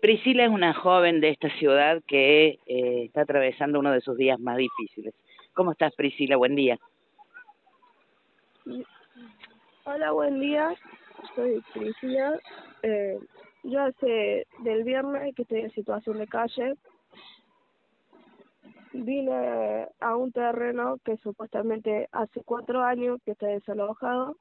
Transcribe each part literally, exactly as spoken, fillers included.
Priscila es una joven de esta ciudad que eh, está atravesando uno de sus días más difíciles. ¿Cómo estás, Priscila? Buen día. Hola, buen día. Soy Priscila. Eh, yo hace del viernes que estoy en situación de calle. Vine a un terreno que supuestamente hace cuatro años que está desalojado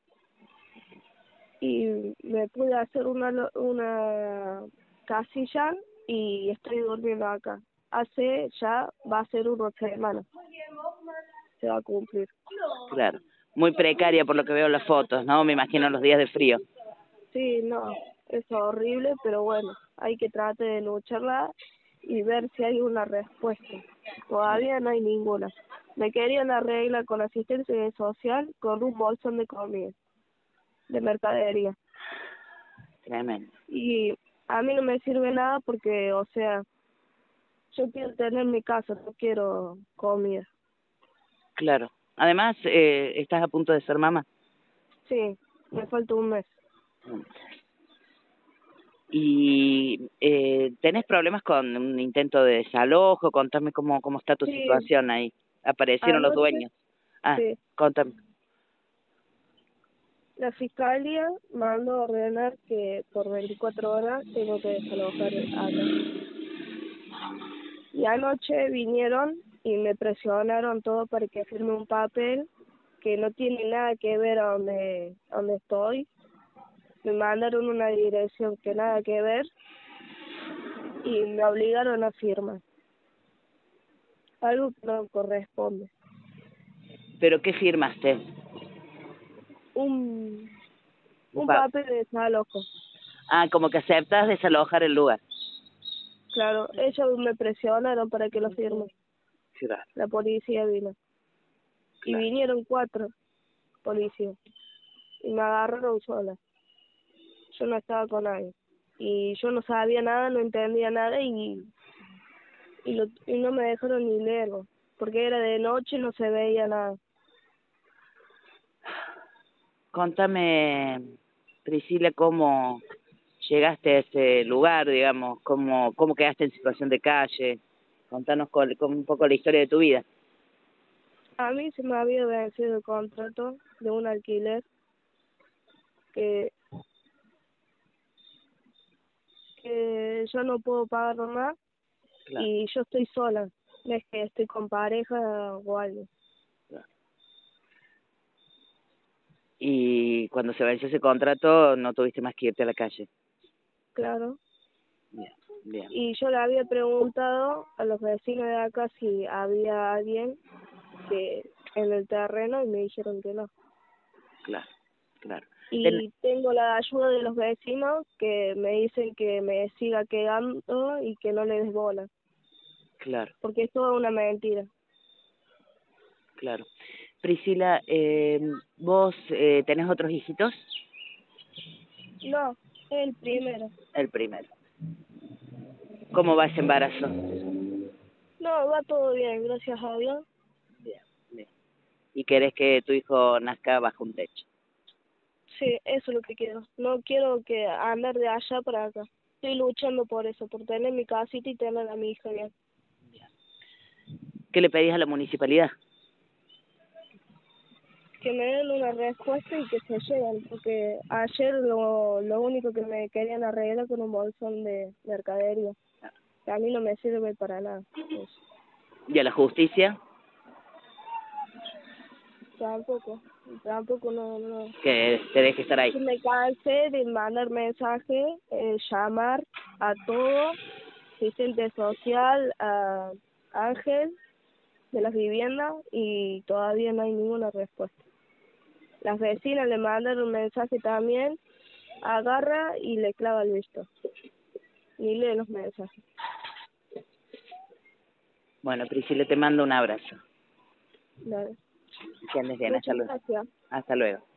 y me pude hacer una lo- una casilla y estoy durmiendo acá. Hace ya va a ser una semana. Se va a cumplir. Claro. Muy precaria por lo que veo en las fotos, ¿no? Me imagino los días de frío. Sí, no, es horrible, pero bueno, hay que tratar de lucharla y ver si hay una respuesta. Todavía no hay ninguna. Me querían arreglar con asistencia social con un bolsón de comida, de mercadería. Tremendo. Y a mí no me sirve nada porque, o sea, yo quiero tener mi casa, no quiero comida. Claro. Además, eh, estás a punto de ser mamá. Sí, me falta un mes. Y eh, ¿tenés problemas con un intento de desalojo? Contame cómo, cómo está tu Sí, situación ahí. ¿Aparecieron los anoche, dueños? Ah, sí. contame. La fiscalía mandó a ordenar que por veinticuatro horas tengo que desalojar acá. Y anoche vinieron y me presionaron todo para que firme un papel que no tiene nada que ver a donde, a donde estoy. Me mandaron una dirección que nada que ver y me obligaron a firmar. Algo que no corresponde. ¿Pero qué firmaste? Un, Un un pa- papel de desalojo. ah, como que aceptas desalojar el lugar. Claro, ellos me presionaron para que lo firme. Claro, La policía vino. Y claro. vinieron cuatro policías. Y me agarraron sola. Yo no estaba con nadie. Y yo no sabía nada, no entendía nada y, y, lo, y no me dejaron ni leerlo. Porque era de noche y no se veía nada. Contame, Priscila, cómo llegaste a ese lugar, digamos, cómo, cómo quedaste en situación de calle. Contanos con, con un poco la historia de tu vida. A mí se me había vencido el contrato de un alquiler que, que yo no puedo pagar más Claro, y yo estoy sola. No es que estoy con pareja o algo. claro. Y cuando se venció ese contrato, no tuviste más que irte a la calle. Claro. Bien, bien, Y yo le había preguntado a los vecinos de acá si había alguien que en el terreno y me dijeron que no. claro, claro. Ten- Y tengo la ayuda de los vecinos que me dicen que me siga quedando y que no le des bola, claro, porque es toda una mentira. claro. Priscila, eh, ¿vos eh, tenés otros hijitos? No, es el primero. El primero. ¿Cómo va ese embarazo? No, va todo bien, gracias a Dios. Bien, bien. ¿Y querés que tu hijo nazca bajo un techo? Sí, eso es lo que quiero. No quiero que andar de allá para acá. Estoy luchando por eso, por tener mi casita y tener a mi hija bien. ¿Qué le pedís a la municipalidad? Que me den una respuesta y que se lleven, porque ayer lo, lo único que me querían arreglar con un bolsón de mercadería, que a mí no me sirve para nada. Pues, ¿Y a la justicia? tampoco, tampoco no, no. Que te deje estar ahí. Yo me cansé de mandar mensajes, eh, llamar a todo, asistente social, a Ángel de las viviendas y todavía no hay ninguna respuesta. Las vecinas le mandaron un mensaje también, agarra y le clava el visto. Ni lee los mensajes. Bueno, Priscila, te mando un abrazo. Dale. Que andes bien. Hasta Muchas luego. gracias. Hasta luego.